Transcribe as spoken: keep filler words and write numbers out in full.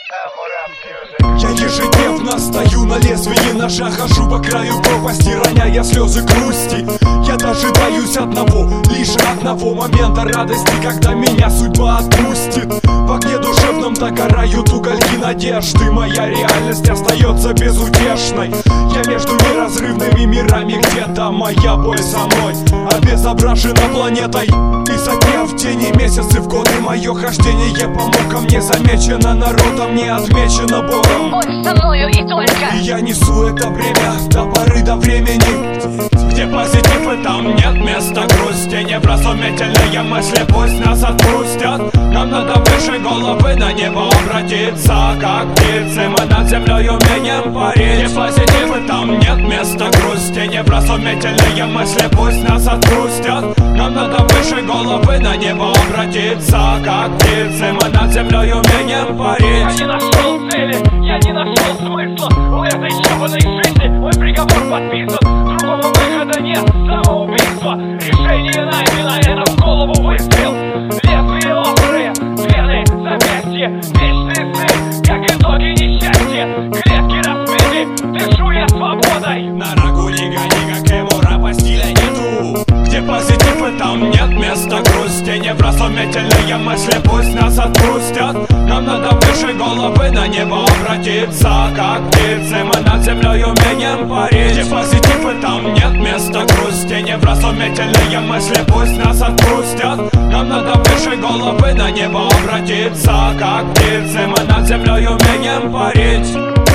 Я ежедневно стою на лезвии ножа, хожу по краю пропасти, роняя слезы грусти. Я дожидаюсь одного, лишь одного момента радости, когда меня судьба отпустит. В огне душевном догорают угольки надежды, моя реальность остается безутешной. Я между неразрывными мирами, где-то моя боль со мной обезображена планетой. Из огня в тени, месяцы в годы, мое хождение по мукам не замечено народом, не отмечено Богом. Он со мною и только. И я несу это бремя до поры до времени. Где позитив и там нет места грусти. Невразумительные мысли пусть нас отпустят. Нам надо выше головы на небо обратиться, как птицы мы над землей умеем парить. Где позитив и там нет места грусти. Невразумительные мысли пусть нас отпустят. Нам надо выше головы на небо обратиться, как птицы мы над землей умеем парить. Я не нашел цели, я не нашел смысла у этой ебаной жизни. Мой приговор подписан, другого выхода нет, самоубийство. Решение найдено, это в голову выстрел. Лезвие острые, вены, запястье, вечный сын, как итоги несчастья. Клетки разбиты, дышу я свободой. На рогу не гони, как Эмура, по стиле нету. Где позитив и там нет места грусти. Невразумительные мысли пусть нас отпустят. Нам надо выше головы на небо обратиться, как птицы мы над землей умеем парить. Где позитив и там нет места грусти. Невразумительные мысли пусть нас отпустят. Нам надо выше головы на небо обратиться, как птицы мы над землей умеем парить.